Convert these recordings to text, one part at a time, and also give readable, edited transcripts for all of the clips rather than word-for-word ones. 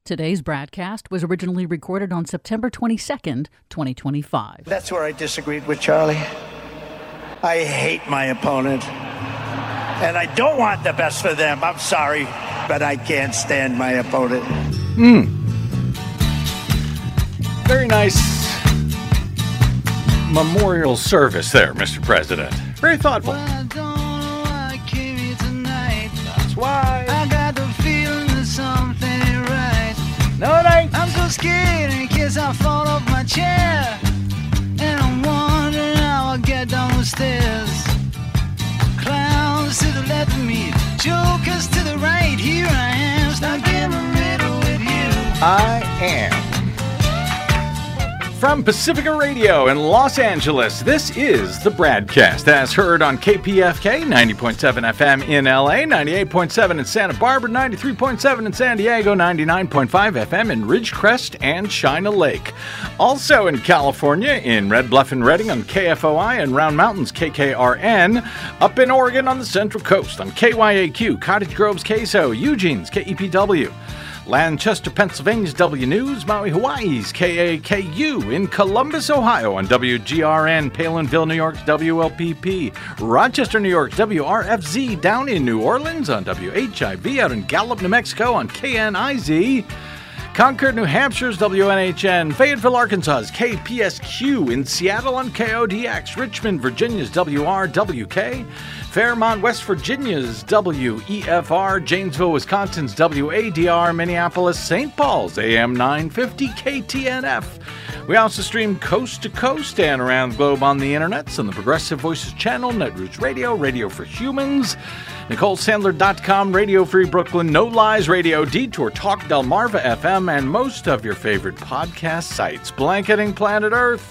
Today's broadcast was originally recorded on September 22nd, 2025. That's where I disagreed with Charlie. I hate my opponent, and I don't want the best for them. I'm sorry, but I can't stand my opponent. Very nice memorial service there, Mr. President. Very thoughtful. Well, I don't know why I came here tonight. That's why. I got the feeling that something ain't right. No, it ain't. I'm so scared in case I fall off my chair. And I'm wondering how I'll get down the stairs. Clowns to the left of me, jokers to the right. Here I am, stuck in the middle with you. I am. From Pacifica Radio in Los Angeles, this is the Bradcast, as heard on KPFK 90.7 FM in LA, 98.7 in Santa Barbara, 93.7 in San Diego, 99.5 FM in Ridgecrest and China Lake. Also in California, in Red Bluff and Redding on KFOI and Round Mountains KKRN. Up in Oregon on the Central Coast on KYAQ, Cottage Grove's KSO, Eugene's KEPW. Lancaster, Pennsylvania's W News, Maui, Hawaii's KAKU, in Columbus, Ohio on WGRN, Palinville, New York's WLPP, Rochester, New York's WRFZ, down in New Orleans on WHIV, out in Gallup, New Mexico on KNIZ, Concord, New Hampshire's WNHN, Fayetteville, Arkansas's KPSQ, in Seattle on KODX, Richmond, Virginia's WRWK, Fairmont, West Virginia's WEFR, Janesville, Wisconsin's WADR, Minneapolis, St. Paul's AM 950 KTNF. We also stream coast to coast and around the globe on the internets on the Progressive Voices channel, Netroots Radio, Radio for Humans, NicoleSandler.com, Radio Free Brooklyn, No Lies Radio, Detour Talk, Delmarva FM, and most of your favorite podcast sites, blanketing planet Earth.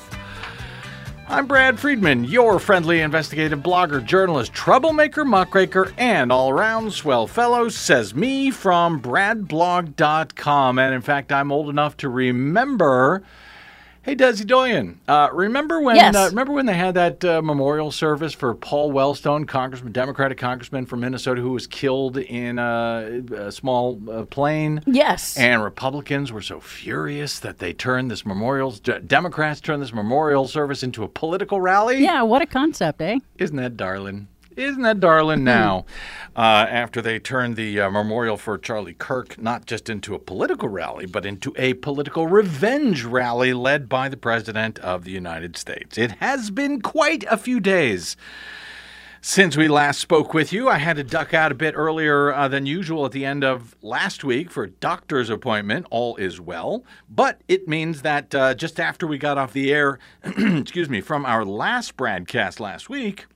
I'm Brad Friedman, your friendly investigative blogger, journalist, troublemaker, muckraker, and all-around swell fellow, says me from bradblog.com. And in fact, I'm old enough to remember... Hey, Desi Doyen, remember when they had that memorial service for Paul Wellstone, Democratic congressman from Minnesota, who was killed in a small plane? Yes. And Republicans were so furious that they turned this Democrats turned this memorial service into a political rally? Yeah, what a concept, eh? Isn't that darling? Isn't that darling now? After they turned the memorial for Charlie Kirk not just into a political rally, but into a political revenge rally led by the President of the United States. It has been quite a few days since we last spoke with you. I had to duck out a bit earlier than usual at the end of last week for a doctor's appointment. All is well. But it means that just after we got off the air, from our last broadcast last week,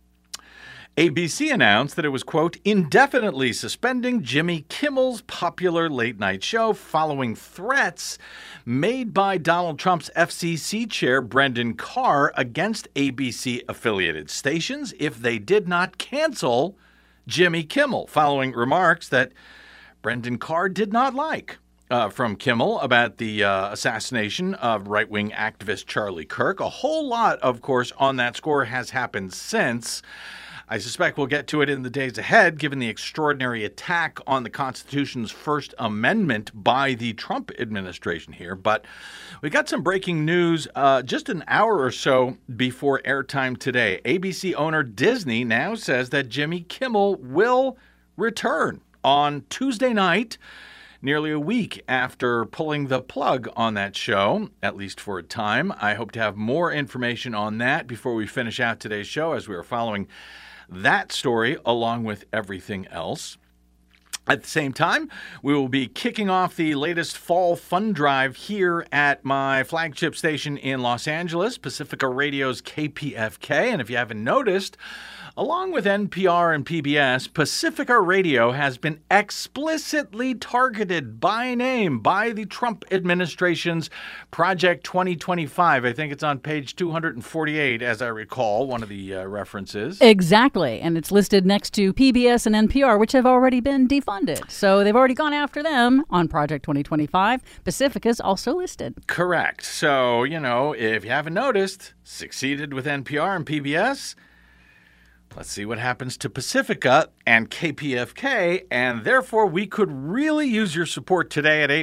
ABC announced that it was, quote, indefinitely suspending Jimmy Kimmel's popular late-night show following threats made by Donald Trump's FCC chair, Brendan Carr, against ABC-affiliated stations if they did not cancel Jimmy Kimmel, following remarks that Brendan Carr did not like from Kimmel about the assassination of right-wing activist Charlie Kirk. A whole lot, of course, on that score has happened since. I suspect we'll get to it in the days ahead, given the extraordinary attack on the Constitution's First Amendment by the Trump administration here. But we got some breaking news just an hour or so before airtime today. ABC owner Disney now says that Jimmy Kimmel will return on Tuesday night, nearly a week after pulling the plug on that show, at least for a time. I hope to have more information on that before we finish out today's show, as we are following that story along with everything else. At the same time, we will be kicking off the latest fall fund drive here at my flagship station in Los Angeles, Pacifica Radio's KPFK. And if you haven't noticed, along with NPR and PBS, Pacifica Radio has been explicitly targeted by name by the Trump administration's Project 2025. I think it's on page 248, as I recall, one of the references. Exactly. And it's listed next to PBS and NPR, which have already been defunded. So they've already gone after them on Project 2025. Pacifica's also listed. Correct. So, if you haven't noticed, succeeded with NPR and PBS. Let's see what happens to Pacifica and KPFK, and therefore we could really use your support today at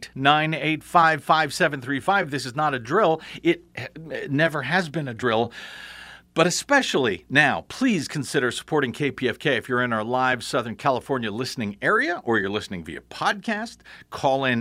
818-985-5735. This is not a drill. It never has been a drill. But especially now, please consider supporting KPFK. If you're in our live Southern California listening area or you're listening via podcast, call in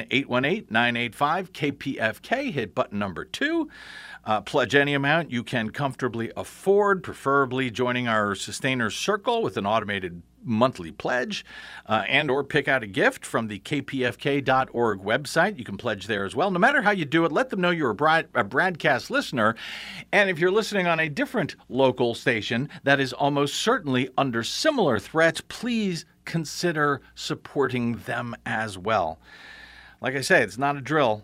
818-985-KPFK, hit button number 2. Pledge any amount you can comfortably afford, preferably joining our Sustainers Circle with an automated monthly pledge, and or pick out a gift from the kpfk.org website. You can pledge there as well. No matter how you do it, let them know you're a broadcast listener. And if you're listening on a different local station that is almost certainly under similar threats, please consider supporting them as well. Like I say, it's not a drill.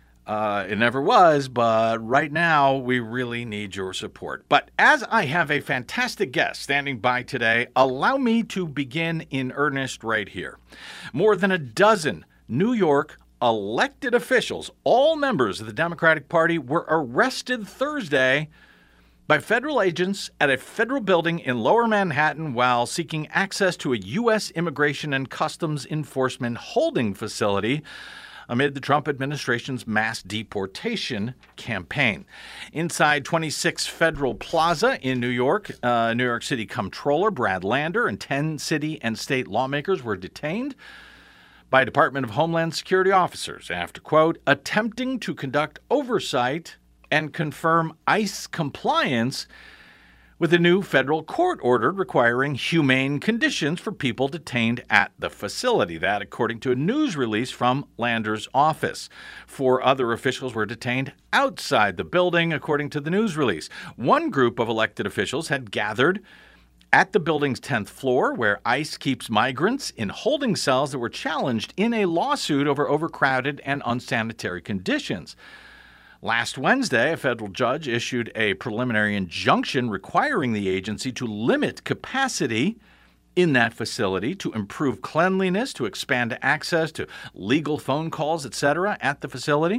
It never was, but right now we really need your support. But as I have a fantastic guest standing by today, allow me to begin in earnest right here. More than a dozen New York elected officials, all members of the Democratic Party, were arrested Thursday by federal agents at a federal building in Lower Manhattan while seeking access to a U.S. Immigration and Customs Enforcement holding facility amid the Trump administration's mass deportation campaign. Inside 26 Federal Plaza in New York, New York City Comptroller Brad Lander and 10 city and state lawmakers were detained by Department of Homeland Security officers after, quote, attempting to conduct oversight and confirm ICE compliance with a new federal court order requiring humane conditions for people detained at the facility. That, according to a news release from Lander's office. 4 other officials were detained outside the building, according to the news release. One group of elected officials had gathered at the building's 10th floor, where ICE keeps migrants in holding cells that were challenged in a lawsuit over overcrowded and unsanitary conditions. Last Wednesday, a federal judge issued a preliminary injunction requiring the agency to limit capacity in that facility, to improve cleanliness, to expand access to legal phone calls, etc. at the facility.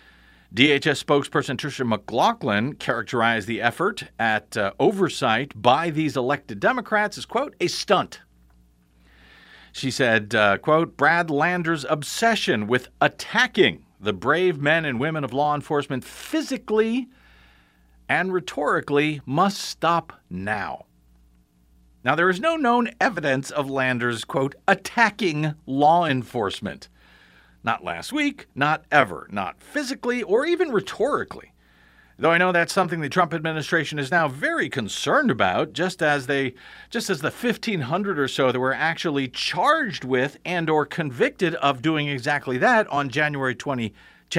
DHS spokesperson Tricia McLaughlin characterized the effort at oversight by these elected Democrats as, quote, a stunt. She said, quote, Brad Lander's obsession with attacking the brave men and women of law enforcement physically and rhetorically must stop now. Now, there is no known evidence of Lander's, quote, attacking law enforcement. Not last week, not ever, not physically or even rhetorically. Though I know that's something the Trump administration is now very concerned about, just as the 1,500 or so that were actually charged with and or convicted of doing exactly that on January 6,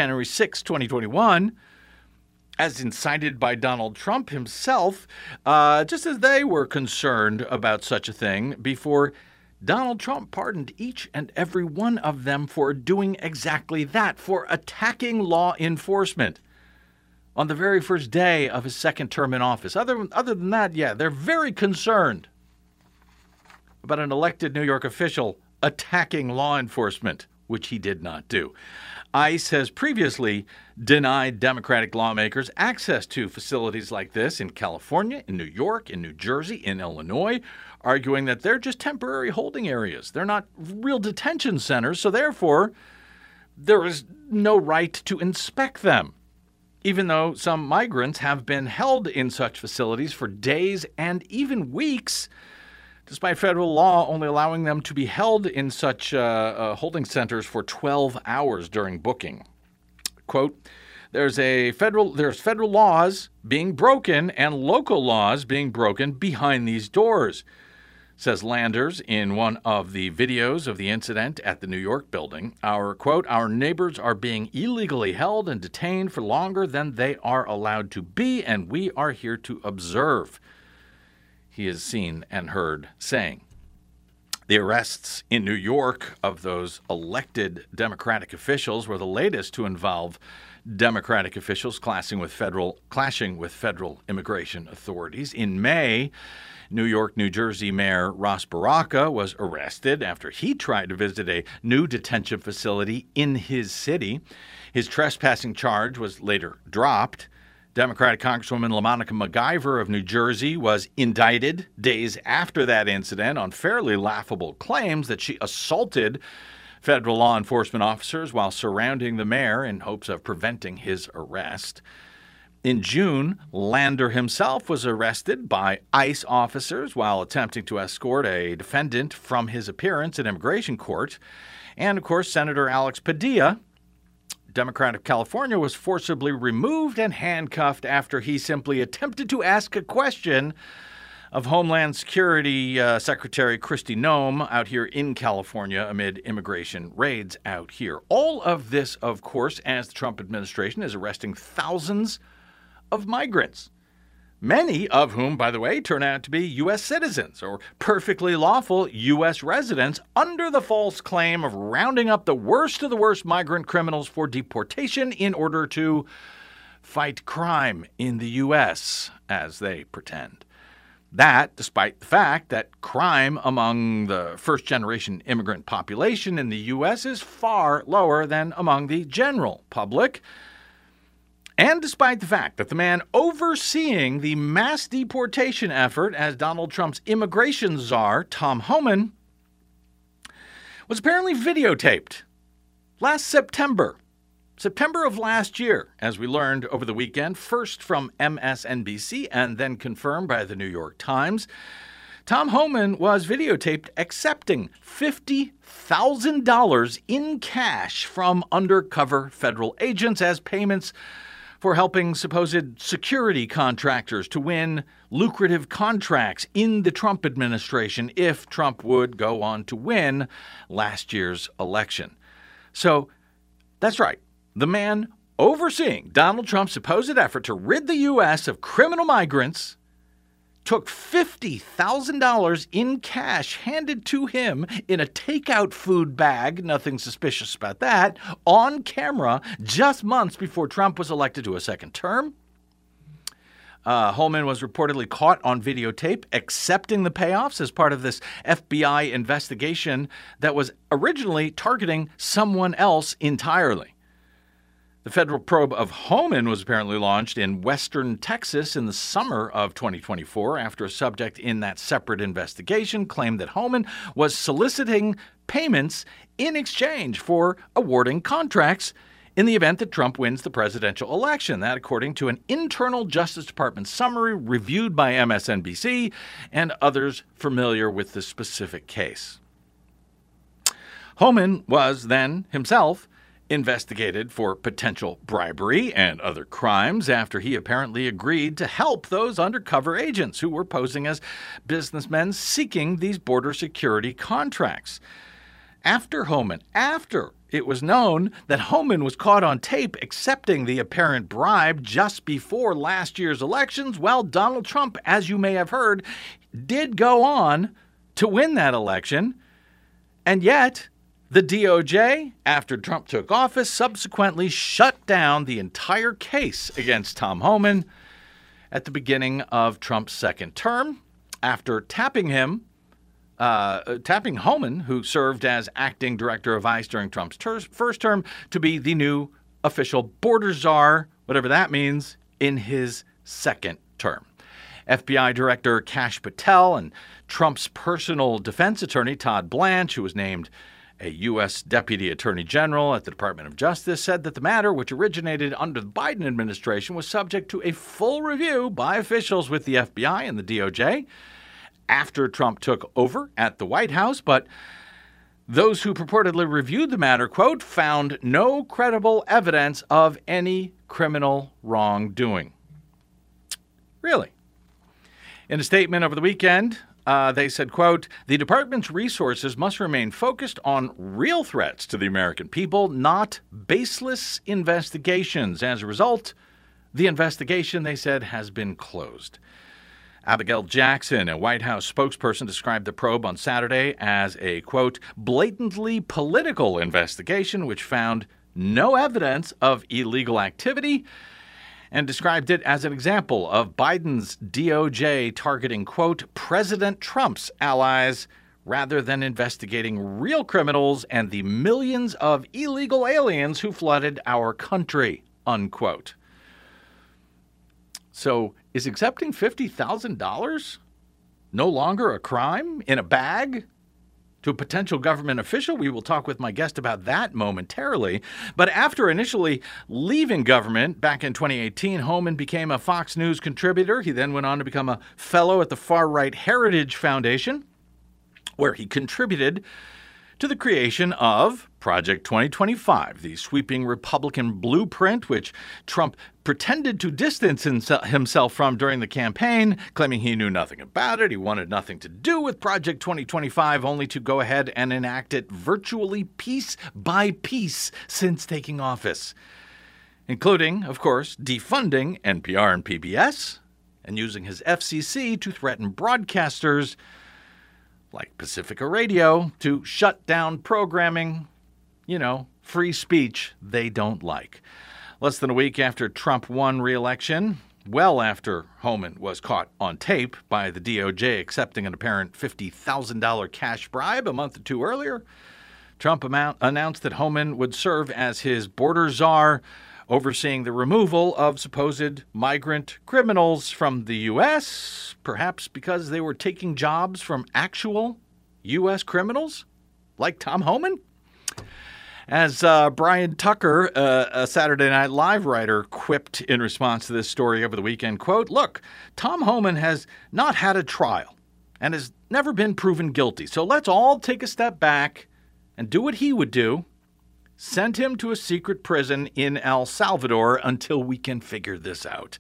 2021, as incited by Donald Trump himself, just as they were concerned about such a thing before Donald Trump pardoned each and every one of them for doing exactly that, for attacking law enforcement on the very first day of his second term in office. Other than that, yeah, they're very concerned about an elected New York official attacking law enforcement, which he did not do. ICE has previously denied Democratic lawmakers access to facilities like this in California, in New York, in New Jersey, in Illinois, arguing that they're just temporary holding areas. They're not real detention centers, so therefore there is no right to inspect them, even though some migrants have been held in such facilities for days and even weeks, despite federal law only allowing them to be held in such holding centers for 12 hours during booking. Quote, there's federal laws being broken and local laws being broken behind these doors, says Landers in one of the videos of the incident at the New York building. Our neighbors are being illegally held and detained for longer than they are allowed to be, and we are here to observe, he is seen and heard saying. The arrests in New York of those elected Democratic officials were the latest to involve Democratic officials clashing with federal immigration authorities. In May, New York, New Jersey Mayor Ras Baraka was arrested after he tried to visit a new detention facility in his city. His trespassing charge was later dropped. Democratic Congresswoman LaMonica MacGyver of New Jersey was indicted days after that incident on fairly laughable claims that she assaulted federal law enforcement officers while surrounding the mayor in hopes of preventing his arrest. In June, Lander himself was arrested by ICE officers while attempting to escort a defendant from his appearance in immigration court. And, of course, Senator Alex Padilla, Democrat of California, was forcibly removed and handcuffed after he simply attempted to ask a question of Homeland Security Secretary Kristi Noem out here in California amid immigration raids out here. All of this, of course, as the Trump administration is arresting thousands of migrants, many of whom, by the way, turn out to be U.S. citizens or perfectly lawful U.S. residents under the false claim of rounding up the worst of the worst migrant criminals for deportation in order to fight crime in the U.S., as they pretend. That, despite the fact that crime among the first-generation immigrant population in the U.S. is far lower than among the general public. And despite the fact that the man overseeing the mass deportation effort as Donald Trump's immigration czar, Tom Homan, was apparently videotaped last September of last year, as we learned over the weekend, first from MSNBC and then confirmed by the New York Times. Tom Homan was videotaped accepting $50,000 in cash from undercover federal agents as payments for helping supposed security contractors to win lucrative contracts in the Trump administration if Trump would go on to win last year's election. So that's right. The man overseeing Donald Trump's supposed effort to rid the U.S. of criminal migrants took $50,000 in cash handed to him in a takeout food bag, nothing suspicious about that, on camera just months before Trump was elected to a second term. Holman was reportedly caught on videotape accepting the payoffs as part of this FBI investigation that was originally targeting someone else entirely. The federal probe of Homan was apparently launched in western Texas in the summer of 2024 after a subject in that separate investigation claimed that Homan was soliciting payments in exchange for awarding contracts in the event that Trump wins the presidential election. That, according to an internal Justice Department summary reviewed by MSNBC and others familiar with the specific case. Homan was then himself investigated for potential bribery and other crimes after he apparently agreed to help those undercover agents who were posing as businessmen seeking these border security contracts. After it was known that Homan was caught on tape accepting the apparent bribe just before last year's elections, well, Donald Trump, as you may have heard, did go on to win that election, and yet the DOJ, after Trump took office, subsequently shut down the entire case against Tom Homan at the beginning of Trump's second term after tapping Homan, who served as acting director of ICE during Trump's first term, to be the new official border czar, whatever that means, in his second term. FBI Director Kash Patel and Trump's personal defense attorney, Todd Blanche, who was named a U.S. Deputy Attorney General at the Department of Justice, said that the matter, which originated under the Biden administration, was subject to a full review by officials with the FBI and the DOJ after Trump took over at the White House. But those who purportedly reviewed the matter, quote, found no credible evidence of any criminal wrongdoing. Really? In a statement over the weekend, they said, quote, the department's resources must remain focused on real threats to the American people, not baseless investigations. As a result, the investigation, they said, has been closed. Abigail Jackson, a White House spokesperson, described the probe on Saturday as a, quote, blatantly political investigation which found no evidence of illegal activity, and described it as an example of Biden's DOJ targeting, quote, President Trump's allies rather than investigating real criminals and the millions of illegal aliens who flooded our country, unquote. So is accepting $50,000 no longer a crime in a bag to a potential government official? We will talk with my guest about that momentarily. But after initially leaving government back in 2018, Homan became a Fox News contributor. He then went on to become a fellow at the far-right Heritage Foundation, where he contributed to the creation of Project 2025, the sweeping Republican blueprint which Trump pretended to distance himself from during the campaign, claiming he knew nothing about it. He wanted nothing to do with Project 2025, only to go ahead and enact it virtually piece by piece since taking office, including, of course, defunding NPR and PBS and using his FCC to threaten broadcasters like Pacifica Radio to shut down programming, free speech they don't like. Less than a week after Trump won re-election, well after Homan was caught on tape by the DOJ accepting an apparent $50,000 cash bribe a month or two earlier, Trump announced that Homan would serve as his border czar, overseeing the removal of supposed migrant criminals from the U.S., perhaps because they were taking jobs from actual U.S. criminals like Tom Homan. As Brian Tucker, a Saturday Night Live writer, quipped in response to this story over the weekend, quote, "Look, Tom Homan has not had a trial and has never been proven guilty. So let's all take a step back and do what he would do. Send him to a secret prison in El Salvador until we can figure this out."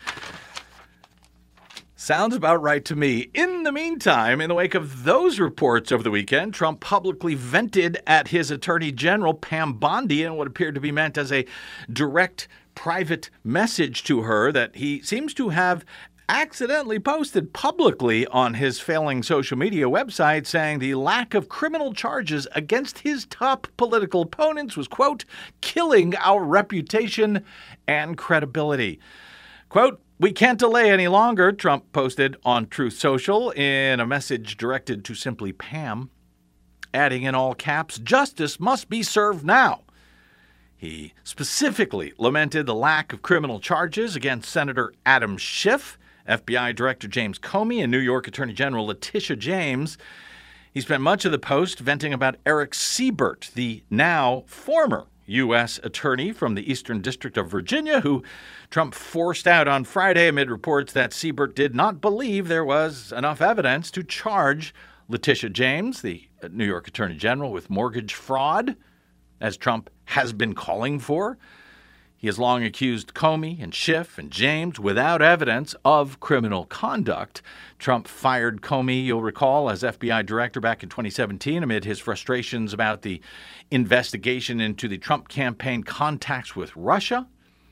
Sounds about right to me. In the meantime, in the wake of those reports over the weekend, Trump publicly vented at his Attorney General, Pam Bondi, in what appeared to be meant as a direct private message to her that he seems to have accidentally posted publicly on his failing social media website, saying the lack of criminal charges against his top political opponents was, quote, "killing our reputation and credibility." Quote, "We can't delay any longer," Trump posted on Truth Social in a message directed to simply Pam, adding in all caps, "Justice must be served now." He specifically lamented the lack of criminal charges against Senator Adam Schiff, FBI Director James Comey, and New York Attorney General Letitia James. He spent much of the post venting about Eric Siebert, the now former U.S. attorney from the Eastern District of Virginia, who Trump forced out on Friday amid reports that Siebert did not believe there was enough evidence to charge Letitia James, the New York Attorney General, with mortgage fraud, as Trump has been calling for. He has long accused Comey and Schiff and James without evidence of criminal conduct. Trump fired Comey, you'll recall, as FBI director back in 2017 amid his frustrations about the investigation into the Trump campaign contacts with Russia.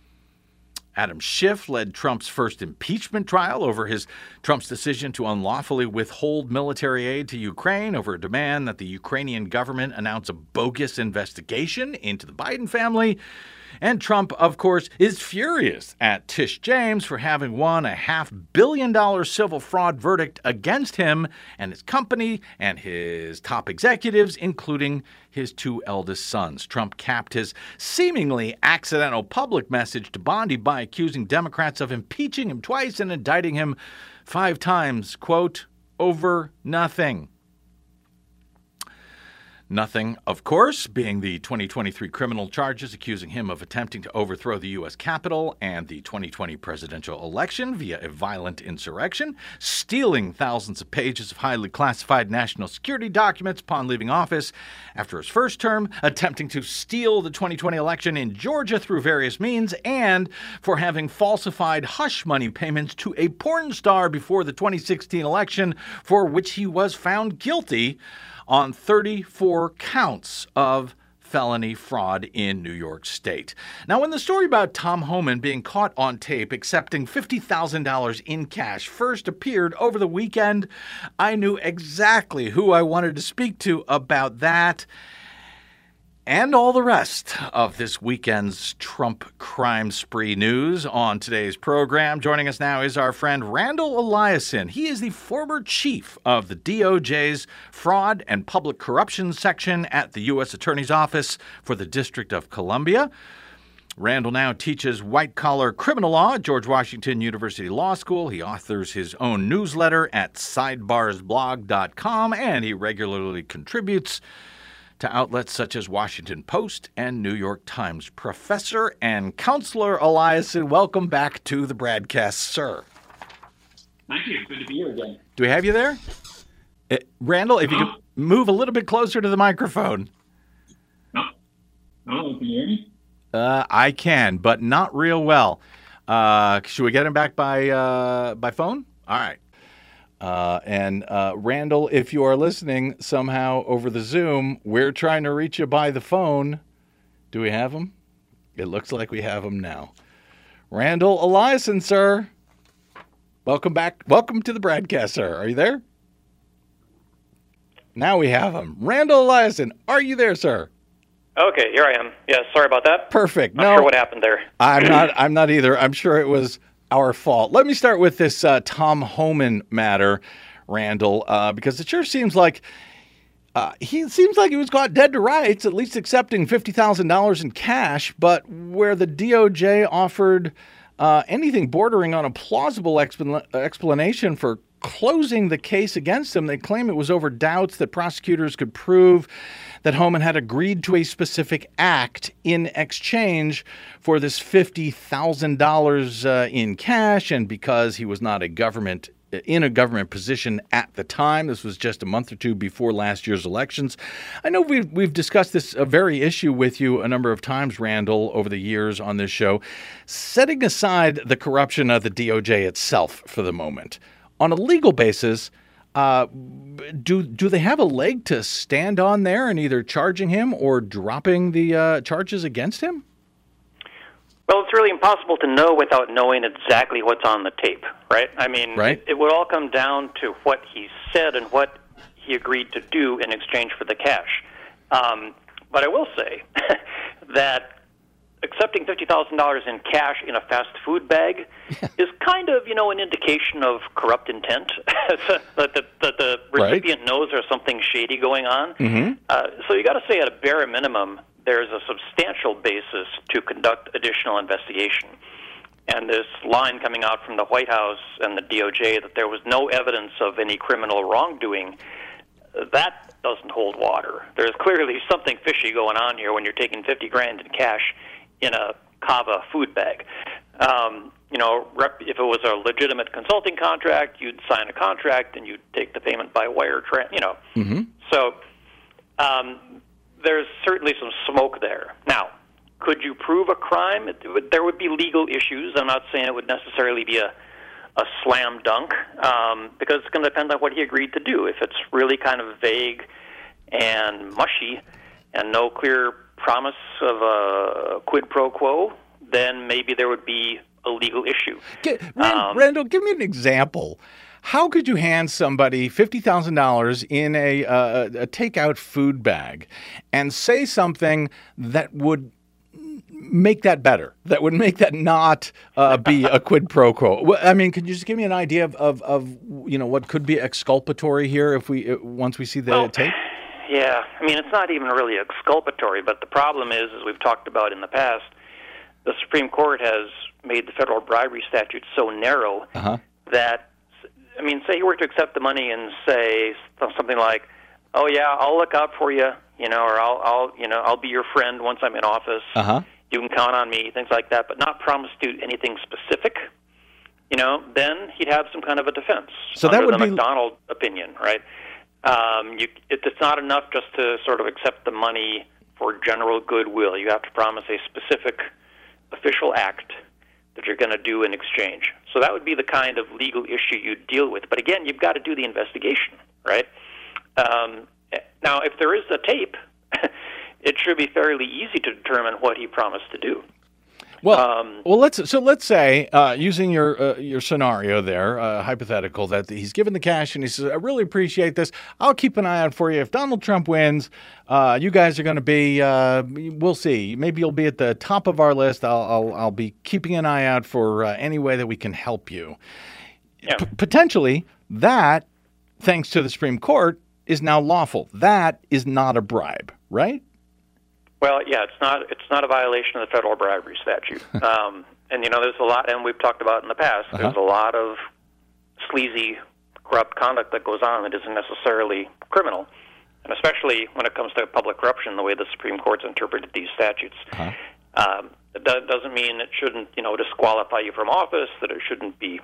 Adam Schiff led Trump's first impeachment trial over Trump's decision to unlawfully withhold military aid to Ukraine over a demand that the Ukrainian government announce a bogus investigation into the Biden family. And Trump, of course, is furious at Tish James for having won a $500 million civil fraud verdict against him and his company and his top executives, including his two eldest sons. Trump capped his seemingly accidental public message to Bondi by accusing Democrats of impeaching him twice and indicting him 5 times, quote, "over nothing." Nothing, of course, being the 2023 criminal charges accusing him of attempting to overthrow the U.S. Capitol and the 2020 presidential election via a violent insurrection, stealing thousands of pages of highly classified national security documents upon leaving office after his first term, attempting to steal the 2020 election in Georgia through various means, and for having falsified hush money payments to a porn star before the 2016 election, for which he was found guilty on 34 counts of felony fraud in New York State. Now, when the story about Tom Homan being caught on tape accepting $50,000 in cash first appeared over the weekend, I knew exactly who I wanted to speak to about that and all the rest of this weekend's Trump crime spree news on today's program. Joining us now is our friend Randall Eliason. He is the former chief of the DOJ's Fraud and Public Corruption Section at the U.S. Attorney's Office for the District of Columbia. Randall now teaches white-collar criminal law at George Washington University Law School. He authors his own newsletter at sidebarsblog.com, and he regularly contributes to outlets such as Washington Post and New York Times. Professor and Counselor Eliason, welcome back to the broadcast, sir. Thank you. Good to be here again. Do we have you there? Randall, if you could move a little bit closer to the microphone. No. Oh, can you hear me? I can, but not real well. Should we get him back by phone? All right. And Randall, if you are listening somehow over the Zoom, we're trying to reach you by the phone. Do we have him? It looks like we have him now. Randall Eliason, sir. Welcome back. Welcome to the broadcast, sir. Are you there? Now we have him. Randall Eliason, are you there, sir? Okay, here I am. Yeah, sorry about that. Perfect. Not sure what happened there. I'm not either. I'm sure it was our fault. Let me start with this Tom Homan matter, Randall, because it sure seems like he was caught dead to rights, at least accepting $50,000 in cash, but where the DOJ offered anything bordering on a plausible explanation for closing the case against him, they claim it was over doubts that prosecutors could prove that Homan had agreed to a specific act in exchange for this $50,000 in cash, and because he was not in a government position at the time. This was just a month or two before last year's elections. I know we've discussed this very issue with you a number of times, Randall, over the years on this show. Setting aside the corruption of the DOJ itself for the moment, on a legal basis, do they have a leg to stand on there in either charging him or dropping the charges against him? Well, it's really impossible to know without knowing exactly what's on the tape, right? I mean, right. It would all come down to what he said and what he agreed to do in exchange for the cash. But I will say that accepting $50,000 in cash in a fast food bag is kind of, an indication of corrupt intent. that the recipient knows there's something shady going on. Mm-hmm. So you got to say at a bare minimum, there's a substantial basis to conduct additional investigation. And this line coming out from the White House and the DOJ that there was no evidence of any criminal wrongdoing, that doesn't hold water. There's clearly something fishy going on here when you're taking $50,000 in cash in a Cava food bag. If it was a legitimate consulting contract, you'd sign a contract and you'd take the payment by wire Mm-hmm. So there's certainly some smoke there. Now, could you prove a crime? There would be legal issues. I'm not saying it would necessarily be a slam dunk, because it's going to depend on what he agreed to do. If it's really kind of vague and mushy and no clear promise of a quid pro quo, then maybe there would be a legal issue. Randall, give me an example. How could you hand somebody $50,000 in a takeout food bag and say something that would make that better, that would make that not be a quid pro quo? I mean, could you just give me an idea of what could be exculpatory here once we see the tape? Yeah, I mean, it's not even really exculpatory, but the problem is, as we've talked about in the past, the Supreme Court has made the federal bribery statute so narrow that, I mean, say you were to accept the money and say something like, "Oh yeah, I'll look out for you," or I'll be your friend once I'm in office. You can count on me, things like that, but not promise to do anything specific. Then he'd have some kind of a defense. So under that would the be McDonald opinion, right? It's not enough just to sort of accept the money for general goodwill. You have to promise a specific official act that you're going to do in exchange. So that would be the kind of legal issue you deal with. But again, you've got to do the investigation, right? Now, if there is a tape, it should be fairly easy to determine what he promised to do. Well, let's say, using your scenario there, hypothetical, that he's given the cash and he says, "I really appreciate this. I'll keep an eye out for you. If Donald Trump wins, you guys are going to be, we'll see. Maybe you'll be at the top of our list. I'll be keeping an eye out for any way that we can help you." Yeah. Potentially, that, thanks to the Supreme Court, is now lawful. That is not a bribe, right? Well, yeah, it's not a violation of the federal bribery statute. And there's a lot, and we've talked about in the past. There's a lot of sleazy, corrupt conduct that goes on that isn't necessarily criminal, and especially when it comes to public corruption, the way the Supreme Court's interpreted these statutes. It doesn't mean it shouldn't, disqualify you from office, that it shouldn't be,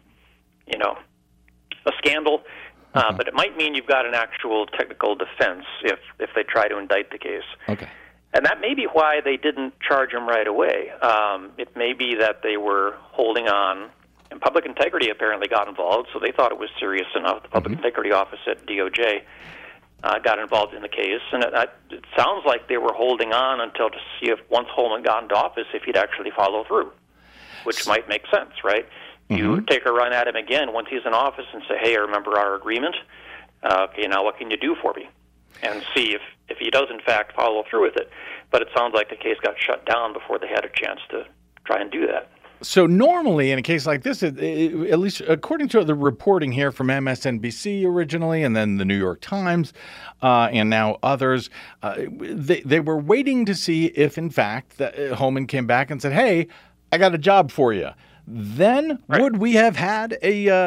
a scandal, but it might mean you've got an actual technical defense if they try to indict the case. Okay. And that may be why they didn't charge him right away. It may be that they were holding on, and public integrity apparently got involved, so they thought it was serious enough. The Public Integrity Office at DOJ got involved in the case, and it sounds like they were holding on until to see if once Holman got into office, if he'd actually follow through, which might make sense, right? You take a run at him again once he's in office and say, hey, I remember our agreement. Okay, now what can you do for me? And see if he does, in fact, follow through with it. But it sounds like the case got shut down before they had a chance to try and do that. So normally in a case like this, at least according to the reporting here from MSNBC originally and then the New York Times and now others, they were waiting to see if, in fact, Holman came back and said, hey, I got a job for you. Then would we have had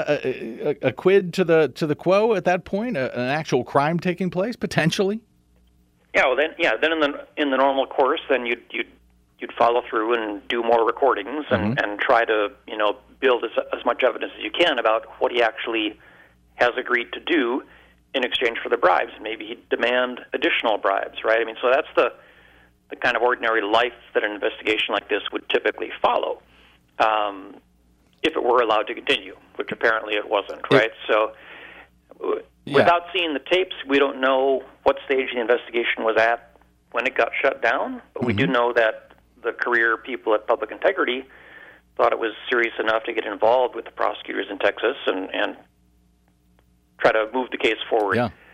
a quid to the quo at that point, an actual crime taking place potentially? Yeah, well, then in the normal course, then you'd follow through and do more recordings and try to build as much evidence as you can about what he actually has agreed to do in exchange for the bribes. Maybe he'd demand additional bribes, right? I mean, so that's the kind of ordinary life that an investigation like this would typically follow. If it were allowed to continue, which apparently it wasn't, right? So without seeing the tapes, we don't know what stage the investigation was at when it got shut down, but we do know that the career people at Public Integrity thought it was serious enough to get involved with the prosecutors in Texas and try to move the case forward,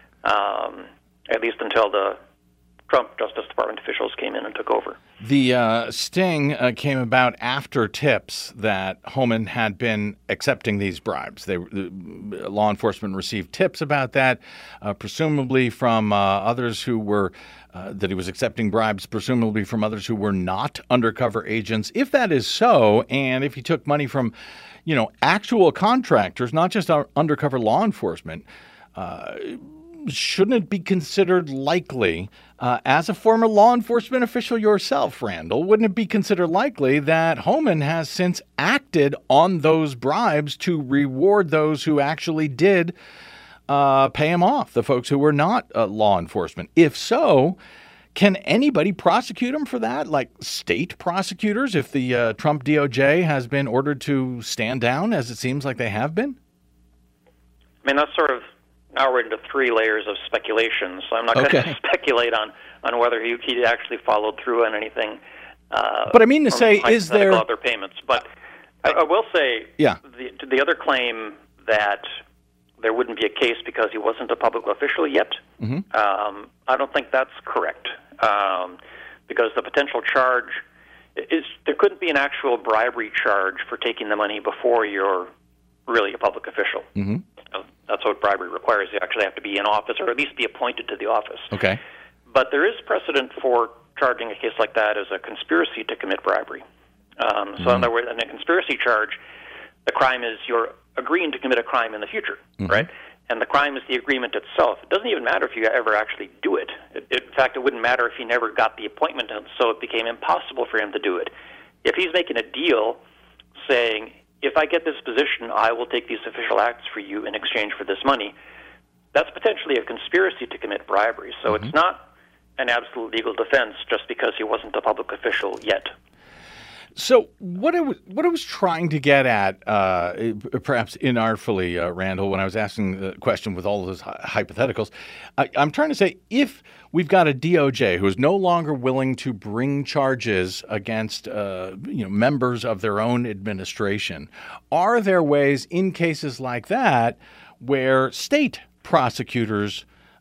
at least until the Trump Justice Department officials came in and took over. The sting came about after tips that Holman had been accepting these bribes. Law enforcement received tips about that, presumably from others who were that he was accepting bribes, presumably from others who were not undercover agents. If that is so, and if he took money from, actual contractors, not just our undercover law enforcement, shouldn't it be considered likely, as a former law enforcement official yourself, Randall, wouldn't it be considered likely that Holman has since acted on those bribes to reward those who actually did pay him off, the folks who were not law enforcement? If so, can anybody prosecute him for that, like state prosecutors, if the Trump DOJ has been ordered to stand down, as it seems like they have been? I mean, that's sort of... Now we're into 3 layers of speculation, so I'm not going to speculate on whether he actually followed through on anything. But I mean to say, is there other payments? But I will say, the other claim that there wouldn't be a case because he wasn't a public official yet, I don't think that's correct, because the potential charge is there couldn't be an actual bribery charge for taking the money before you're really a public official. That's what bribery requires. You actually have to be in office or at least be appointed to the office. Okay. But there is precedent for charging a case like that as a conspiracy to commit bribery. So in other words, in a conspiracy charge, the crime is you're agreeing to commit a crime in the future, right? And the crime is the agreement itself. It doesn't even matter if you ever actually do it. In fact, it wouldn't matter if he never got the appointment, and so it became impossible for him to do it. If he's making a deal saying, if I get this position, I will take these official acts for you in exchange for this money, that's potentially a conspiracy to commit bribery. So it's not an absolute legal defense just because he wasn't a public official yet. So what I was trying to get at, perhaps inartfully, Randall, when I was asking the question with all of those hypotheticals, I'm trying to say, if we've got a DOJ who is no longer willing to bring charges against members of their own administration, are there ways in cases like that where state prosecutors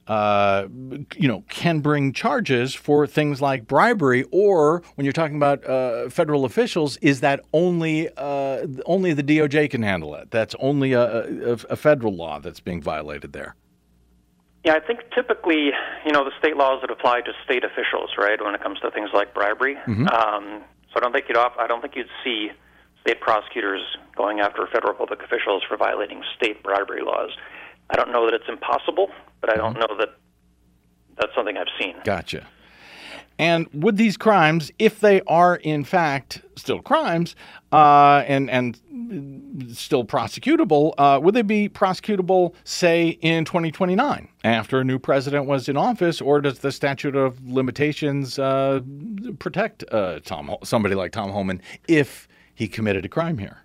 can bring charges for things like bribery? Or when you're talking about federal officials, is that only the DOJ can handle it? That's only a federal law that's being violated there? Yeah, I think typically, the state laws that apply to state officials, right, when it comes to things like bribery. Mm-hmm. So I don't think you'd see state prosecutors going after federal public officials for violating state bribery laws. I don't know that it's impossible, but I don't know that that's something I've seen. Gotcha. And would these crimes, if they are in fact still crimes and still prosecutable, would they be prosecutable, say, in 2029 after a new president was in office, or does the statute of limitations protect somebody like Tom Homan if he committed a crime here?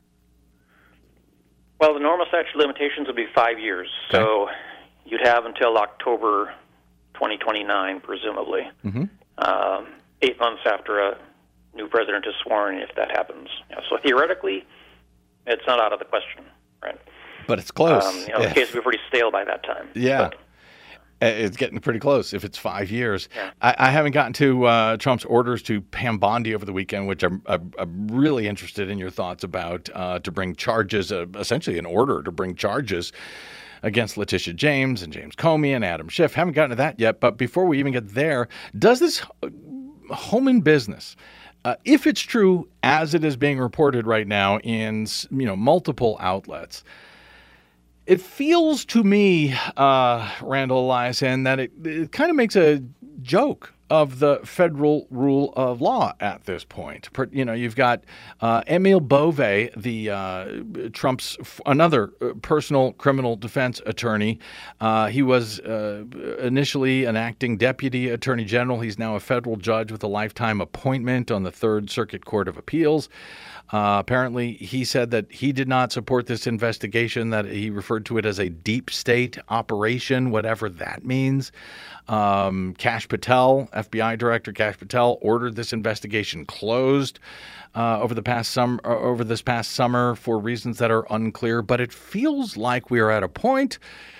Well, the normal statute of limitations would be 5 years, so you'd have until October 2029, presumably. Mm-hmm. 8 months after a new president is sworn, if that happens. So theoretically, it's not out of the question, right? But it's close. The case will be pretty stale by that time. Yeah. It's getting pretty close if it's 5 years. Yeah. I haven't gotten to Trump's orders to Pam Bondi over the weekend, which I'm really interested in your thoughts about, to bring charges, essentially an order to bring charges against Letitia James and James Comey and Adam Schiff. Haven't gotten to that yet, but before we even get there, does this Homan business, if it's true as it is being reported right now in multiple outlets, it feels to me, Randall Eliason, that it kind of makes a joke of the federal rule of law at this point. You've got Emil Bove, the Trump's another personal criminal defense attorney. He was initially an acting deputy attorney general. He's now a federal judge with a lifetime appointment on the Third Circuit Court of Appeals. Apparently, he said that he did not support this investigation, that he referred to it as a deep state operation, whatever that means. Kash Patel, FBI Director Kash Patel, ordered this investigation closed over this past summer for reasons that are unclear. But it feels like we are at a point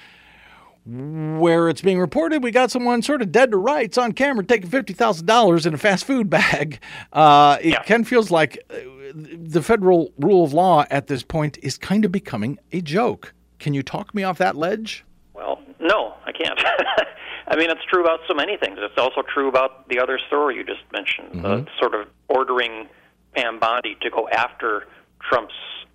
where it's being reported we got someone sort of dead to rights on camera taking $50,000 in a fast food bag. It kind of feels like the federal rule of law at this point is kind of becoming a joke. Can you talk me off that ledge? Well, no, I can't. I mean, it's true about so many things. It's also true about the other story you just mentioned, Mm-hmm. sort of ordering Pam Bondi to go after Trump's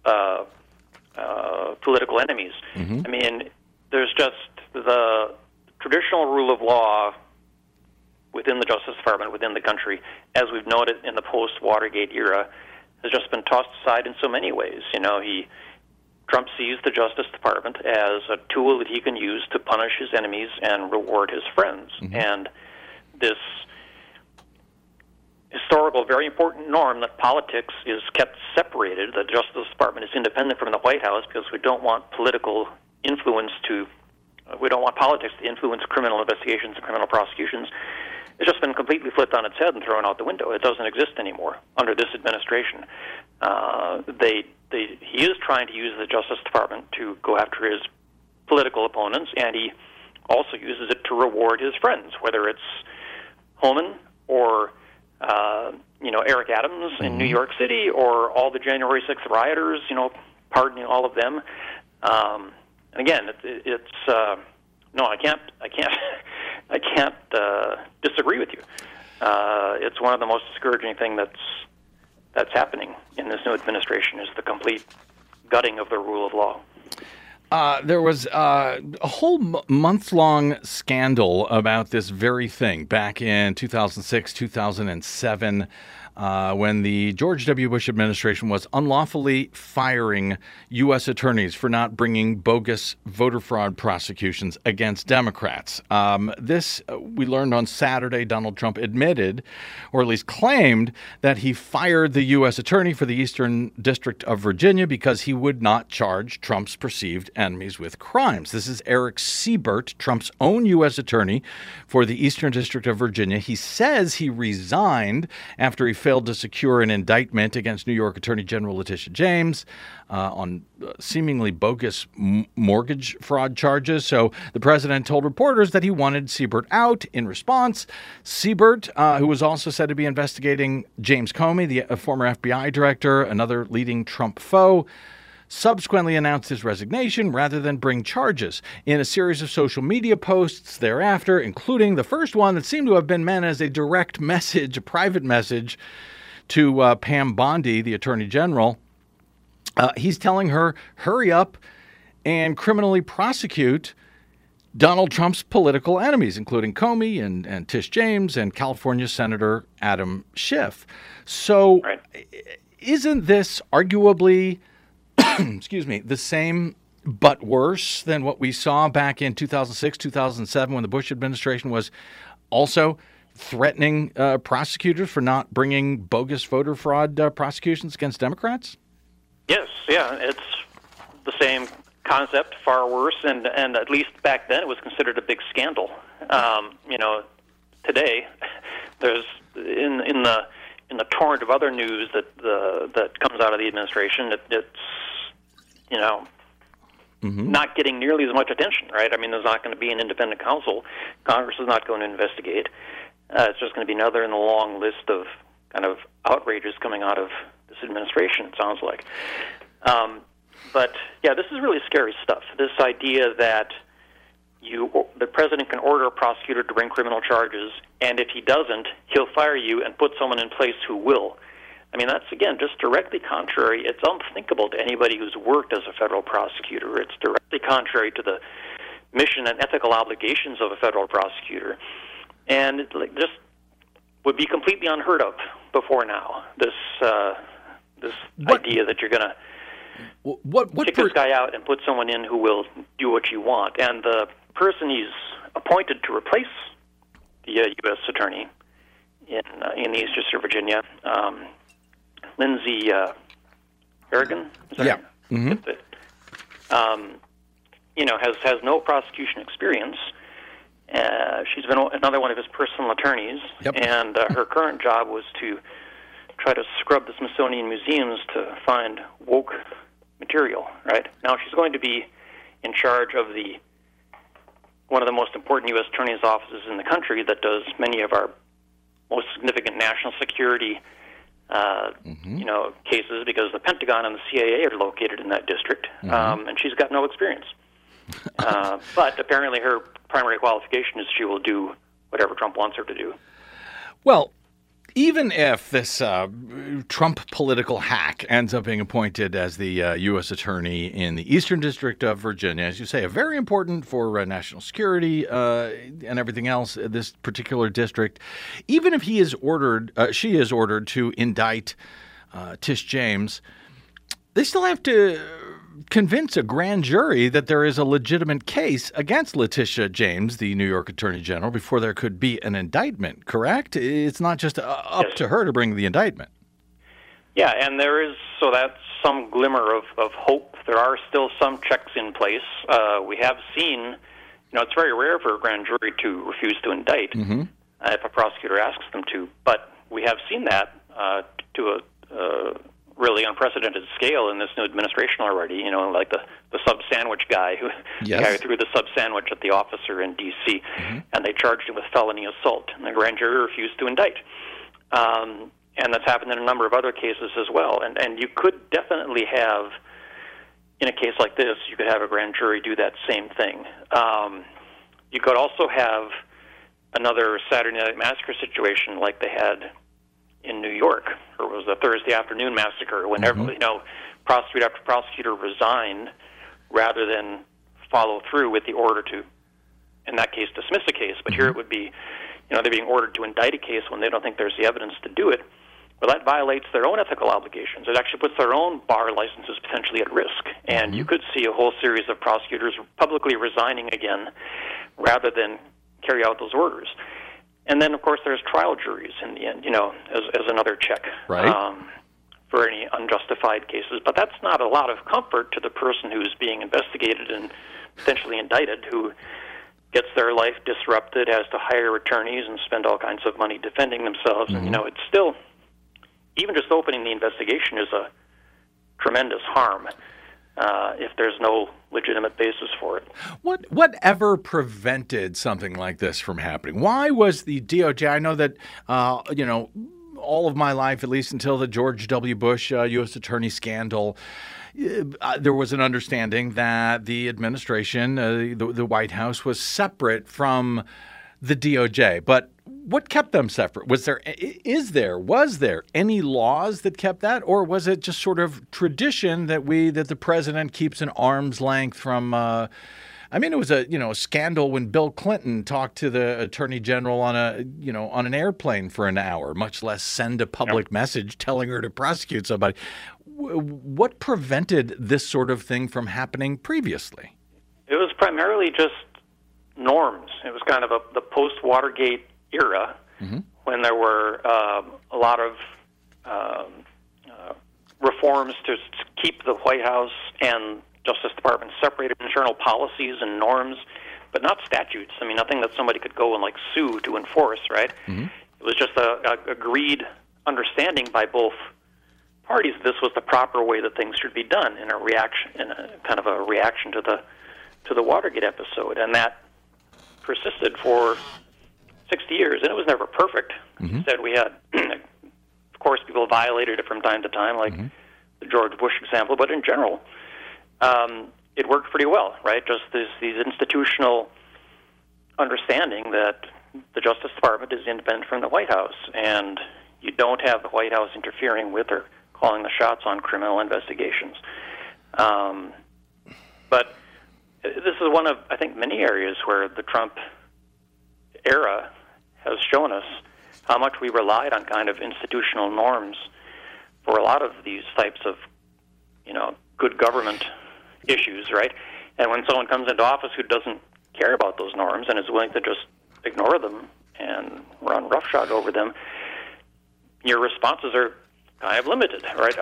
political enemies. Mm-hmm. I mean, there's just the traditional rule of law within the Justice Department, within the country, as we've noted in the post-Watergate era, has just been tossed aside in so many ways. Trump sees the Justice Department as a tool that he can use to punish his enemies and reward his friends. Mm-hmm. And this historical, very important norm that politics is kept separated, the Justice Department is independent from the White House because we don't want politics to influence criminal investigations and criminal prosecutions. It's just been completely flipped on its head and thrown out the window. It doesn't exist anymore under this administration. He is trying to use the Justice Department to go after his political opponents, and he also uses it to reward his friends, whether it's Homan or Eric Adams in New York City, or all the January 6th rioters, pardoning all of them. And again, no, I can't I can't disagree with you. It's one of the most discouraging things that's happening in this new administration is the complete gutting of the rule of law. There was a whole month-long scandal about this very thing back in 2006, 2007, when the George W. Bush administration was unlawfully firing U.S. attorneys for not bringing bogus voter fraud prosecutions against Democrats. This, we learned on Saturday, Donald Trump admitted, or at least claimed, that he fired the U.S. attorney for the Eastern District of Virginia because he would not charge Trump's perceived enemies with crimes. This is Eric Siebert, Trump's own U.S. attorney for the Eastern District of Virginia. He says he resigned after he failed to secure an indictment against New York Attorney General Letitia James on seemingly bogus mortgage fraud charges. So the president told reporters that he wanted Siebert out. In response, Siebert, who was also said to be investigating James Comey, the former FBI director, another leading Trump foe, subsequently announced his resignation rather than bring charges. In a series of social media posts thereafter, including the first one that seemed to have been meant as a direct message, a private message to Pam Bondi, the Attorney General, he's telling her, hurry up and criminally prosecute Donald Trump's political enemies, including Comey and Tish James and California Senator Adam Schiff. So isn't this arguably, excuse me, the same but worse than what we saw back in 2006, 2007 when the Bush administration was also threatening prosecutors for not bringing bogus voter fraud prosecutions against Democrats? Yes, yeah, it's the same concept, far worse, and at least back then it was considered a big scandal. Today there's in the torrent of other news that comes out of the administration, it's not getting nearly as much attention, right? I mean, there's not going to be an independent counsel. Congress is not going to investigate. It's just going to be another in the long list of kind of outrages coming out of this administration, it sounds like. But, yeah, this is really scary stuff. This idea that the president can order a prosecutor to bring criminal charges, and if he doesn't, he'll fire you and put someone in place who will. I mean, that's, again, just directly contrary. It's unthinkable to anybody who's worked as a federal prosecutor. It's directly contrary to the mission and ethical obligations of a federal prosecutor. And it just would be completely unheard of before now, this idea that you're going to kick this guy out and put someone in who will do what you want. And the person he's appointed to replace the U.S. attorney in the Eastern District of Virginia, Lindsey Harrigan, has no prosecution experience. She's been another one of his personal attorneys, and her current job was to try to scrub the Smithsonian museums to find woke material. Right now, she's going to be in charge of one of the most important U.S. attorneys' offices in the country that does many of our most significant national security cases, because the Pentagon and the CIA are located in that district, and she's got no experience. But apparently her primary qualification is she will do whatever Trump wants her to do. Well, even if this Trump political hack ends up being appointed as the U.S. attorney in the Eastern District of Virginia, as you say, very important for national security and everything else, this particular district, even if she is ordered to indict Tish James, they still have to convince a grand jury that there is a legitimate case against Letitia James, the New York Attorney General, before there could be an indictment, correct? It's not just up to her to bring the indictment. Yeah, and that's some glimmer of hope. There are still some checks in place. We have seen, it's very rare for a grand jury to refuse to indict if a prosecutor asks them to, but we have seen that to a really unprecedented scale in this new administration already, like the sub-sandwich guy the guy who threw the sub-sandwich at the officer in D.C., and they charged him with felony assault, and the grand jury refused to indict. And that's happened in a number of other cases as well. And you could definitely have, in a case like this, you could have a grand jury do that same thing. You could also have another Saturday Night Massacre situation like they had in New York, or it was the Thursday afternoon massacre, when prosecutor after prosecutor resigned rather than follow through with the order to, in that case, dismiss a case. But here it would be, they're being ordered to indict a case when they don't think there's the evidence to do it. Well, that violates their own ethical obligations. It actually puts their own bar licenses potentially at risk. And you could see a whole series of prosecutors publicly resigning again rather than carry out those orders. And then, of course, there's trial juries in the end, as another check for any unjustified cases. But that's not a lot of comfort to the person who's being investigated and potentially indicted, who gets their life disrupted, has to hire attorneys and spend all kinds of money defending themselves. And, it's still, even just opening the investigation is a tremendous harm if there's no legitimate basis for it. Whatever prevented something like this from happening? Why was the DOJ, I know that, all of my life, at least until the George W. Bush U.S. Attorney scandal, there was an understanding that the administration, the White House, was separate from the DOJ. But what kept them separate? Was there any laws that kept that, or was it just sort of tradition that the president keeps an arm's length from? It was a scandal when Bill Clinton talked to the attorney general on an airplane for an hour, much less send a public message telling her to prosecute somebody. What prevented this sort of thing from happening previously? It was primarily just norms. It was kind of the post-Watergate era when there were a lot of reforms to keep the White House and Justice Department separated, internal policies and norms, but not statutes. I mean, nothing that somebody could go and sue to enforce, right? It was just a agreed understanding by both parties that this was the proper way that things should be done in a kind of a reaction to the Watergate episode, and that persisted for 60 years, and it was never perfect. Instead, we had, of course, people violated it from time to time, like the George Bush example, but in general, it worked pretty well, right? Just these institutional understanding that the Justice Department is independent from the White House, and you don't have the White House interfering with or calling the shots on criminal investigations. But this is one of, I think, many areas where the Trump era has shown us how much we relied on kind of institutional norms for a lot of these types of, good government issues, right? And when someone comes into office who doesn't care about those norms and is willing to just ignore them and run roughshod over them, your responses are kind of limited, right?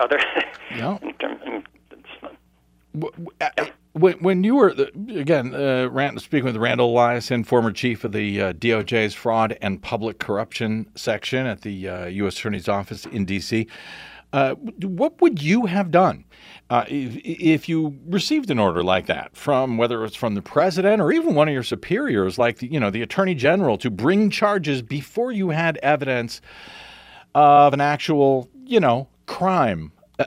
When you were, speaking with Randall Eliason, former chief of the DOJ's Fraud and Public Corruption section at the U.S. Attorney's Office in D.C., what would you have done if you received an order like that from, whether it was from the president or even one of your superiors, like the Attorney General, to bring charges before you had evidence of an actual, crime?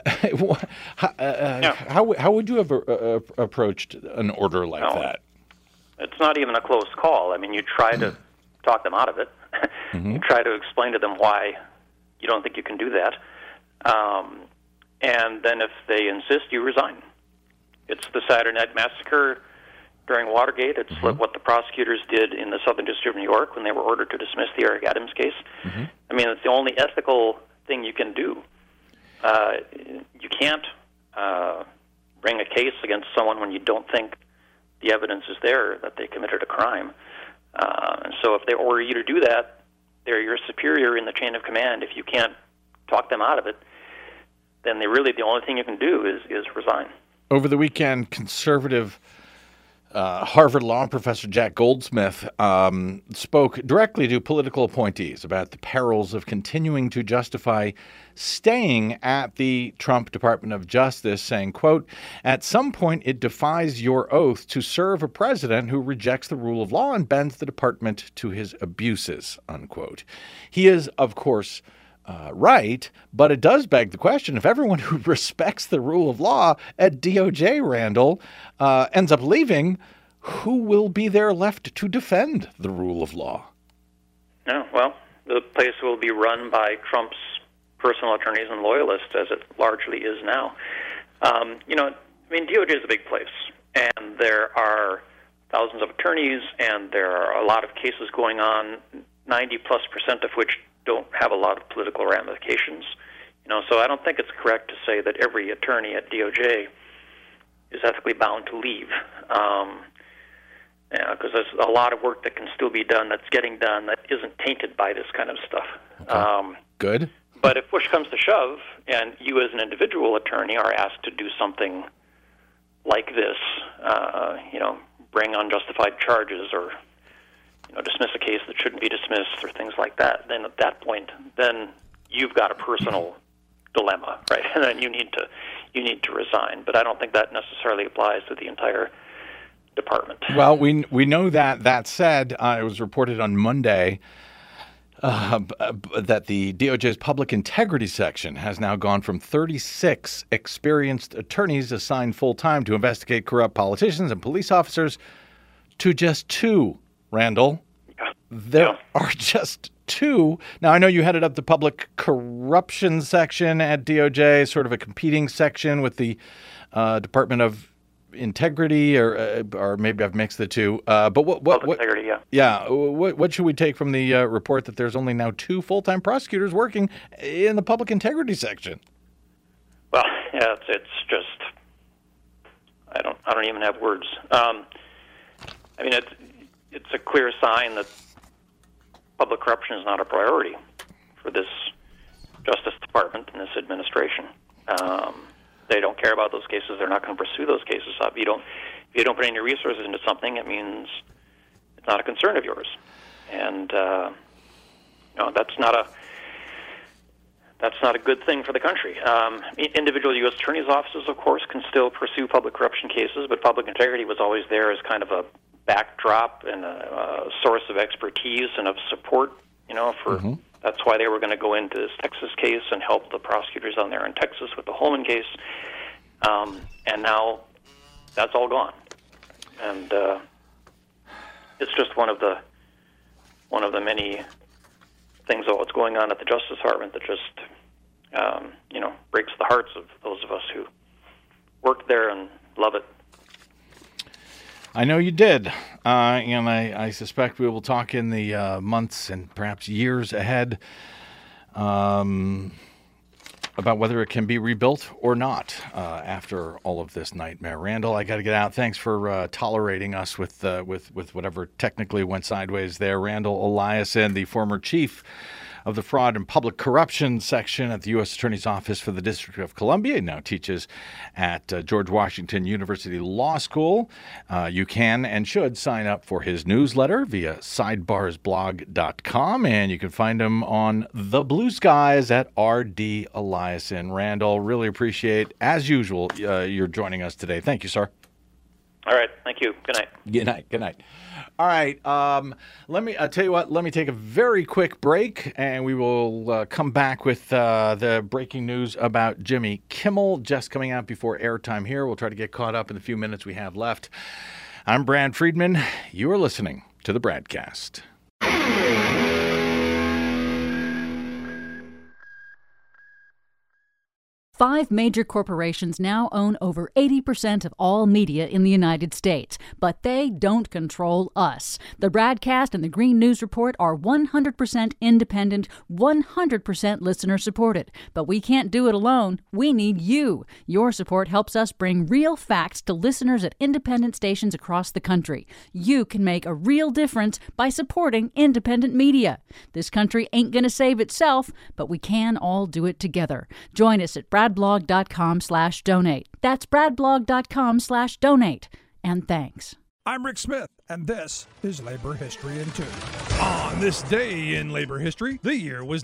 How would you have approached an order like that? It's not even a close call. I mean, you try to talk them out of it. You try to explain to them why you don't think you can do that. And then if they insist, you resign. It's the Saturday Night Massacre during Watergate. It's what the prosecutors did in the Southern District of New York when they were ordered to dismiss the Eric Adams case. I mean, it's the only ethical thing you can do. You can't bring a case against someone when you don't think the evidence is there that they committed a crime. And so if they order you to do that, they're your superior in the chain of command. If you can't talk them out of it, then the only thing you can do is resign. Over the weekend, conservative Harvard Law professor Jack Goldsmith spoke directly to political appointees about the perils of continuing to justify staying at the Trump Department of Justice, saying, quote, "At some point it defies your oath to serve a president who rejects the rule of law and bends the department to his abuses," unquote. He is, of course, right, but it does beg the question, if everyone who respects the rule of law at DOJ, Randall, ends up leaving, who will be there left to defend the rule of law? Well, the place will be run by Trump's personal attorneys and loyalists, as it largely is now. DOJ is a big place, and there are thousands of attorneys, and there are a lot of cases going on, 90+% of which don't have a lot of political ramifications. So I don't think it's correct to say that every attorney at DOJ is ethically bound to leave. Because there's a lot of work that can still be done, that's getting done, that isn't tainted by this kind of stuff. Okay. Good. But if push comes to shove, and you as an individual attorney are asked to do something like this, bring unjustified charges or dismiss a case that shouldn't be dismissed or things like that, then at that point, then you've got a personal dilemma, right? And then you need to resign. But I don't think that necessarily applies to the entire department. Well, we know that. That said, it was reported on Monday that the DOJ's public integrity section has now gone from 36 experienced attorneys assigned full-time to investigate corrupt politicians and police officers to just 2, Randall. There are just 2. Now, I know you headed up the public corruption section at DOJ, sort of a competing section with the Department of Integrity, or maybe I've mixed the two. But what integrity, yeah. Yeah. What should we take from the report that there's only now 2 full-time prosecutors working in the public integrity section? Well, yeah, it's just I don't even have words. I mean, it's a clear sign that public corruption is not a priority for this Justice Department and this administration. They don't care about those cases. They're not going to pursue those cases. If you don't put any resources into something, it means it's not a concern of yours. And that's not a good thing for the country. Individual U.S. attorneys' offices, of course, can still pursue public corruption cases, but public integrity was always there as kind of a backdrop and a source of expertise and of support. That's why they were going to go into this Texas case and help the prosecutors down there in Texas with the Holman case. And now that's all gone. And it's just one of the many things of what's going on at the Justice Department that just breaks the hearts of those of us who work there and love it. I know you did, and I suspect we will talk in the months and perhaps years ahead about whether it can be rebuilt or not after all of this nightmare. Randall, I got to get out. Thanks for tolerating us with whatever technically went sideways there. Randall Eliason, the former chief of the Fraud and Public Corruption section at the U.S. Attorney's Office for the District of Columbia, now teaches at George Washington University Law School. You can and should sign up for his newsletter via sidebarsblog.com, and you can find him on the blue skies at R.D. Eliason. Randall, really appreciate, as usual, you're joining us today. Thank you, sir. All right. Thank you. Good night. Good night. Good night. All right. Let me tell you what. Let me take a very quick break, and we will come back with the breaking news about Jimmy Kimmel just coming out before airtime here. We'll try to get caught up in the few minutes we have left. I'm Brad Friedman. You are listening to the Bradcast. 5 major corporations now own over 80% of all media in the United States, but they don't control us. The Bradcast and the Green News Report are 100% independent, 100% listener-supported. But we can't do it alone. We need you. Your support helps us bring real facts to listeners at independent stations across the country. You can make a real difference by supporting independent media. This country ain't going to save itself, but we can all do it together. Join us at bradblog.com/donate. That's bradblog.com/donate. And thanks. I'm Rick Smith, and this is Labor History in 2. On this day in labor history, the year was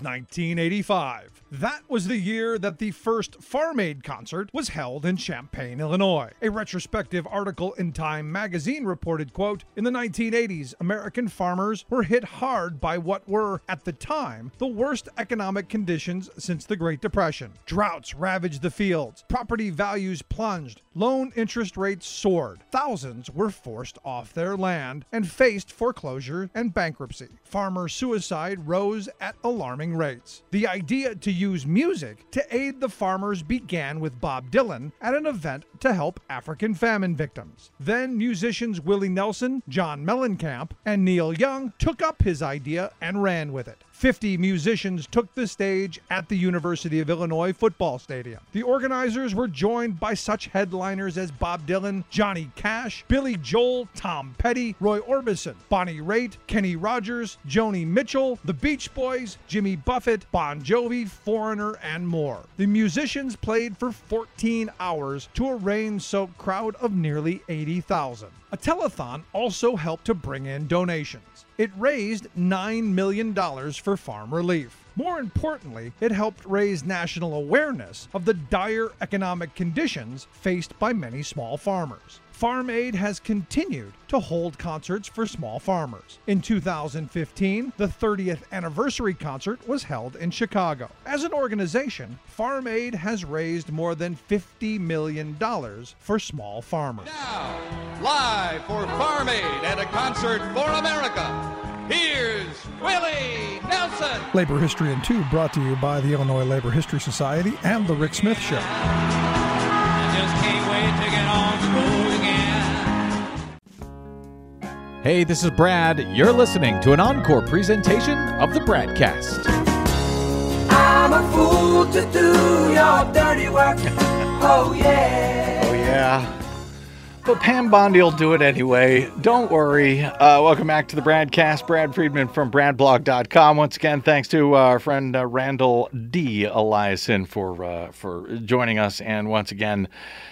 1985. That was the year that the first Farm Aid concert was held in Champaign, Illinois. A retrospective article in Time magazine reported, quote, "In the 1980s, American farmers were hit hard by what were, at the time, the worst economic conditions since the Great Depression. Droughts ravaged the fields, property values plunged, loan interest rates soared. Thousands were forced off their land and faced foreclosure and bankruptcy. Farmer suicide rose at alarming rates. The idea to use music to aid the farmers began with Bob Dylan at an event to help African famine victims. Then musicians Willie Nelson, John Mellencamp, and Neil Young took up his idea and ran with it. 50 musicians took the stage at the University of Illinois football stadium. The organizers were joined by such headliners as Bob Dylan, Johnny Cash, Billy Joel, Tom Petty, Roy Orbison, Bonnie Raitt, Kenny Rogers, Joni Mitchell, the Beach Boys, Jimmy Buffett, Bon Jovi, Foreigner, and more. The musicians played for 14 hours to a rain-soaked crowd of nearly 80,000. A telethon also helped to bring in donations. It raised $9 million for farm relief. More importantly, it helped raise national awareness of the dire economic conditions faced by many small farmers. Farm Aid has continued to hold concerts for small farmers. In 2015, the 30th anniversary concert was held in Chicago. As an organization, Farm Aid has raised more than $50 million for small farmers. Now, live for Farm Aid and a concert for America, here's Willie Nelson. Labor History in 2 brought to you by the Illinois Labor History Society and The Rick Smith Show. I just can't wait to get on the road again. Hey, this is Brad. You're listening to an encore presentation of the Bradcast. I'm a fool to do your dirty work. Oh, yeah. Oh, yeah. But Pam Bondi will do it anyway. Don't worry. Welcome back to the Bradcast. Brad Friedman from BradBlog.com. Once again, thanks to our friend Randall D. Eliason for joining us, and once again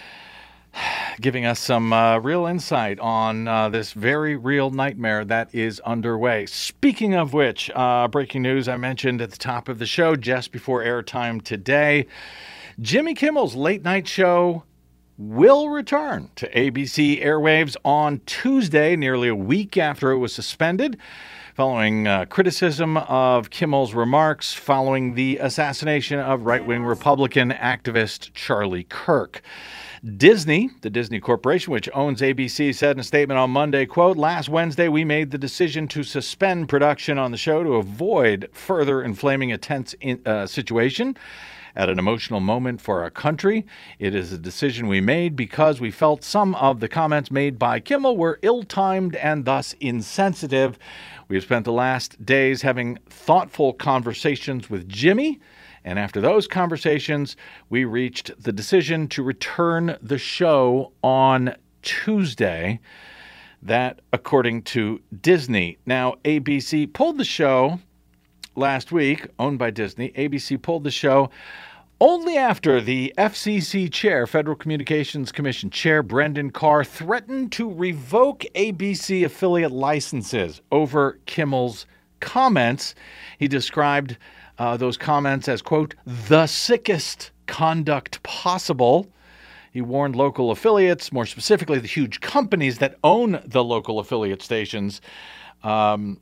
giving us some real insight on this very real nightmare that is underway. Speaking of which, breaking news I mentioned at the top of the show just before airtime today, Jimmy Kimmel's late night show will return to ABC airwaves on Tuesday, nearly a week after it was suspended, following criticism of Kimmel's remarks following the assassination of right-wing Republican activist Charlie Kirk. Disney, the Disney Corporation, which owns ABC, said in a statement on Monday, quote, "Last Wednesday, we made the decision to suspend production on the show to avoid further inflaming a tense situation at an emotional moment for our country. It is a decision we made because we felt some of the comments made by Kimmel were ill-timed and thus insensitive. We have spent the last days having thoughtful conversations with Jimmy, and after those conversations, we reached the decision to return the show on Tuesday." That, according to Disney. Now, ABC pulled the show last week, owned by Disney. ABC pulled the show only after the FCC chair, Federal Communications Commission chair, Brendan Carr, threatened to revoke ABC affiliate licenses over Kimmel's comments. He described those comments as, quote, "the sickest conduct possible." He warned local affiliates, more specifically the huge companies that own the local affiliate stations, and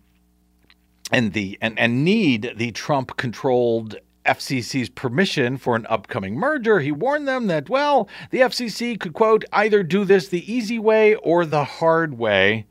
need the Trump-controlled FCC's permission for an upcoming merger. He warned them that, well, the FCC could, quote, "either do this the easy way or the hard way."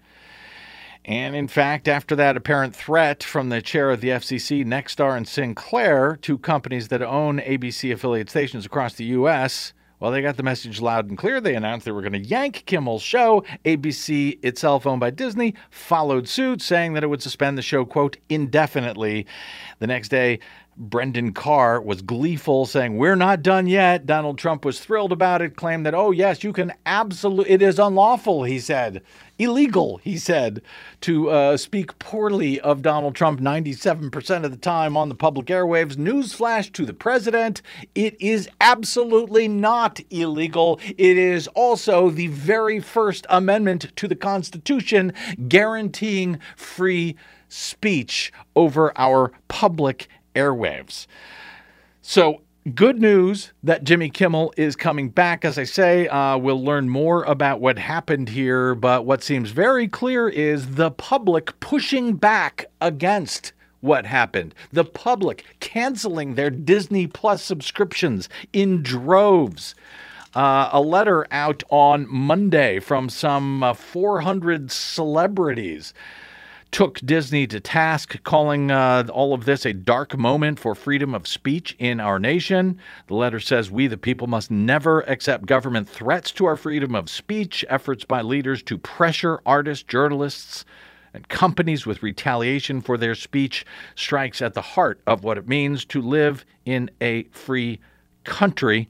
And in fact, after that apparent threat from the chair of the FCC, Nexstar and Sinclair, two companies that own ABC affiliate stations across the U.S., well, they got the message loud and clear. They announced they were going to yank Kimmel's show. ABC, itself owned by Disney, followed suit, saying that it would suspend the show, quote, "indefinitely." The next day, Brendan Carr was gleeful, saying, "We're not done yet." Donald Trump was thrilled about it, claimed that, "Oh, yes, you can absolutely, it is unlawful," he said. Illegal, he said, to speak poorly of Donald Trump 97% of the time on the public airwaves. Newsflash to the president, it is absolutely not illegal. It is also the very first amendment to the Constitution guaranteeing free speech over our public airwaves. So, good news that Jimmy Kimmel is coming back. As I say, we'll learn more about what happened here, but what seems very clear is the public pushing back against what happened. The public canceling their Disney Plus subscriptions in droves. A letter out on Monday from some 400 celebrities took Disney to task, calling all of this a dark moment for freedom of speech in our nation. The letter says, "We, the people, must never accept government threats to our freedom of speech. Efforts by leaders to pressure artists, journalists, and companies with retaliation for their speech strikes at the heart of what it means to live in a free country."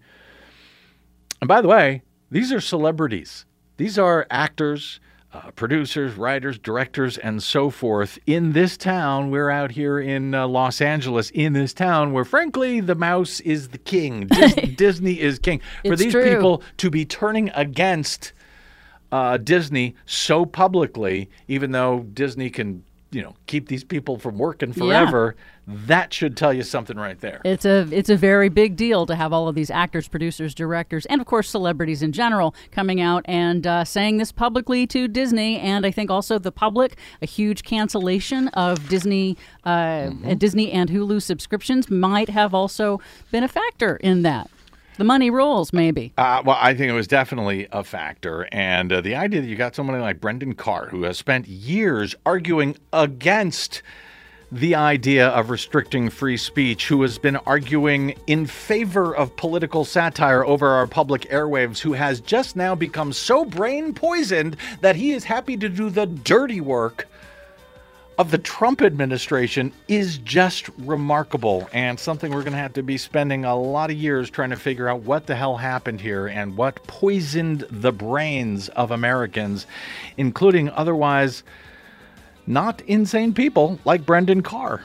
And by the way, these are celebrities. These are actors, producers, writers, directors, and so forth in this town. We're out here in Los Angeles, in this town where, frankly, the mouse is the king. Disney is king. For these people to be turning against Disney so publicly, even though Disney can keep these people from working forever. Yeah. That should tell you something right there. It's a very big deal to have all of these actors, producers, directors, and of course celebrities in general coming out and saying this publicly to Disney, and I think also the public. A huge cancellation of Disney, Disney and Hulu subscriptions might have also been a factor in that. The money rolls, maybe. Well, I think it was definitely a factor. And the idea that you got somebody like Brendan Carr, who has spent years arguing against the idea of restricting free speech, who has been arguing in favor of political satire over our public airwaves, who has just now become so brain poisoned that he is happy to do the dirty work of the Trump administration, is just remarkable, and something we're going to have to be spending a lot of years trying to figure out what the hell happened here and what poisoned the brains of Americans, including otherwise not insane people like Brendan Carr.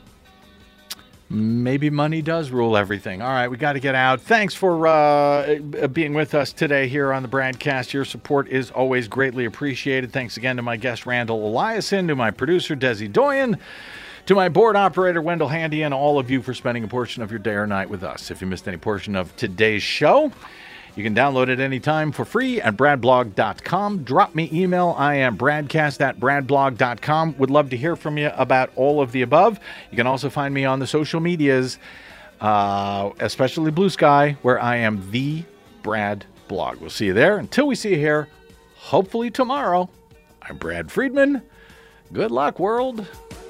Maybe money does rule everything. All right, we got to get out. Thanks for being with us today here on the Bradcast. Your support is always greatly appreciated. Thanks again to my guest, Randall Eliason, to my producer, Desi Doyen, to my board operator, Wendell Handy, and all of you for spending a portion of your day or night with us. If you missed any portion of today's show, you can download it anytime for free at bradblog.com. Drop me email. I am bradcast@bradblog.com. Would love to hear from you about all of the above. You can also find me on the social medias, especially Blue Sky, where I am the Brad Blog. We'll see you there. Until we see you here, hopefully tomorrow, I'm Brad Friedman. Good luck, world.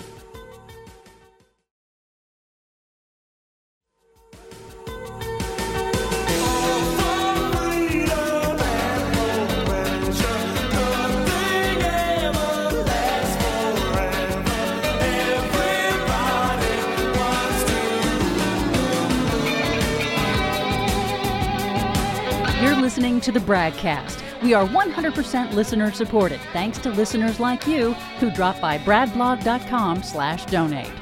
Listening to the Bradcast. We are 100% listener supported, thanks to listeners like you who drop by bradblog.com/donate.